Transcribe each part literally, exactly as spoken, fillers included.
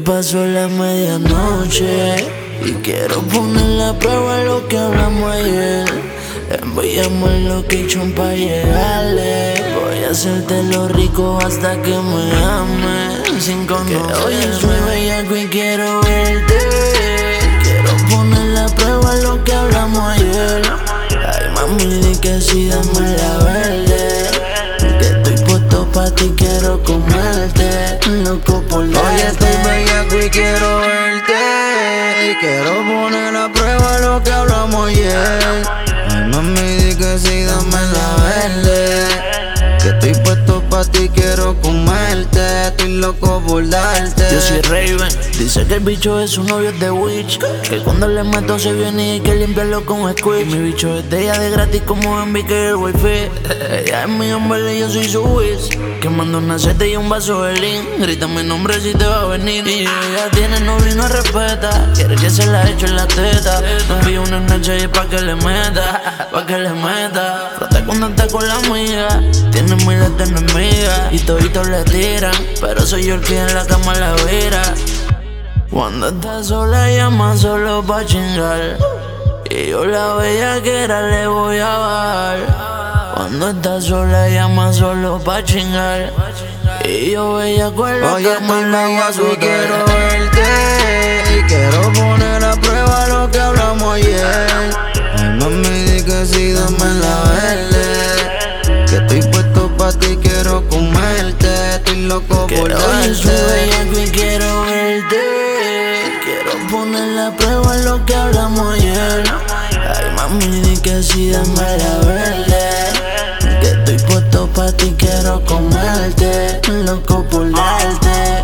pasó la medianoche y quiero poner a prueba lo que hablamos ayer. Envíame el location pa' llegarle. Voy a hacerte lo rico hasta que me ames. Sin conocer. Hoy soy bellaco y quiero verte. Quiero poner a prueba lo que hablamos ayer. Ay mami, di que sí, dame la verde. Que estoy puesto pa' ti, quiero comerte. Loco por darte. Hoy estoy bellaco y quiero verte. Y quiero poner a prueba lo que hablamos ayer. Ay mami, di que sí, dame la verde. Que estoy puesto pa' ti, quiero comerte. Estoy loco por darte. Yo soy Raven, dice que el bicho es su novio de Witch. Que cuando le meto se viene y hay que limpiarlo con squid. Mi bicho es de ella de gratis como en que el wifi. Ella es mi hombre y yo soy su whiz. Que mando una seta y un vaso de lean. Grita mi nombre si te va a venir. Y ella tiene novio y no respeta. Quiere que se la eche en la teta. Me envío una noche y pa' que le meta. Pa' que le meta. Frota cuando está con la amiga. Tiene miles de enemigas y toditos le tiran, pero soy yo el que en la cama la vira. Cuando está sola llama solo pa' chingar, y yo la bellaquera le voy a bajar. Cuando está sola llama solo pa' chingar, y yo bellaco en la Oye, cama la voy a y quiero verte. Y quiero poner a prueba lo que hablamos ayer. Ay mami, di que sí, dame la verde. Que estoy puesto pa' ti, quiero comerte. Estoy loco por darte. Soy darte. bellaco y quiero verte. Quiero poner a prueba lo que hablamos ayer. Ay mami, di que sí, dame la verde. Que estoy puesto pa' ti, quiero comerte. Loco por darte.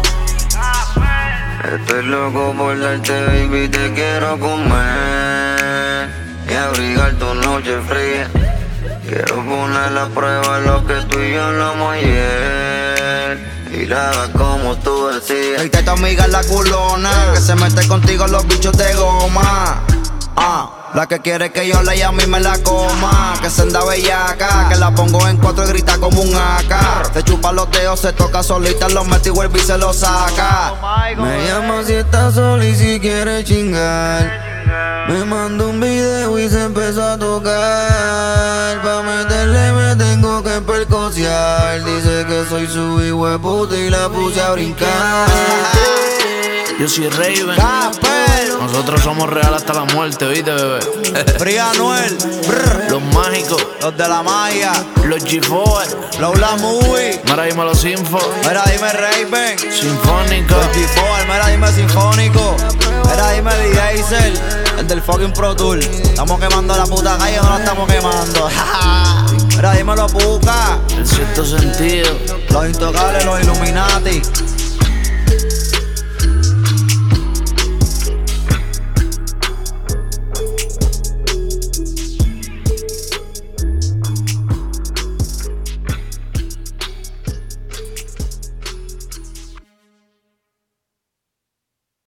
Estoy loco por darte, baby, te quiero comer y abrigar tu noche fría. Quiero poner a prueba lo que tú y yo hablamos ayer y la hagas como tú decías. Y tu amiga la culona, que se mete contigo los bichos de goma. Ah, la que quiere que yo la llame y me la coma. Que se anda bellaca, que la pongo en cuatro y grita como un A K. Se chupa los dedos, se toca solita, los mete y vuelve y se lo saca. Me llama si está sola y si quiere chingar. Me mandó un video y se empezó a tocar. Pa' meterle me tengo que percociar. Dice que soy su hijo de puta y la puse a brincar. Yo soy Raven. Casper, Nosotros somos real hasta la muerte, ¿oíste, bebé? Free Anuel, brr, Los mágicos, los de la magia, los G cuatro, Lola Movie. mira dime los Sinfo, Mira, dime Raven. Sinfónico. Los G cuatro, mira, dime Sinfónico. Mira, dime D Hazel, el del fucking Pro Tour. Estamos quemando la puta calle, no la estamos quemando. Mira, dímelo, Puka. El cierto sentido. Los intocables, los Illuminati.